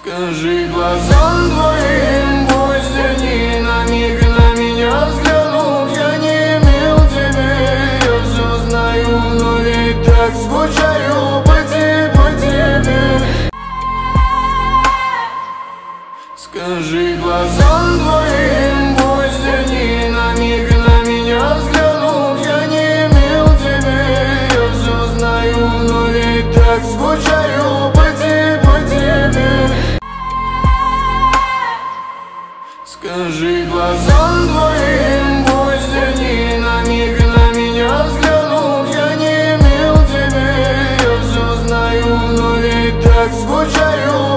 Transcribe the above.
Скажи глазам твоим, пусть они на миг на меня взглянут. Я не имел тебе, я все знаю, но ведь так скучаю по тебе. Скажи глазам твоим, пусть они на миг на меня взглянут. Я не имел тебе, я все знаю, но ведь так скучаю по тебе. Скажи глазам твоим, пусть они на миг на меня взглянут. Я не имел тебе, я все знаю, но ведь так скучаю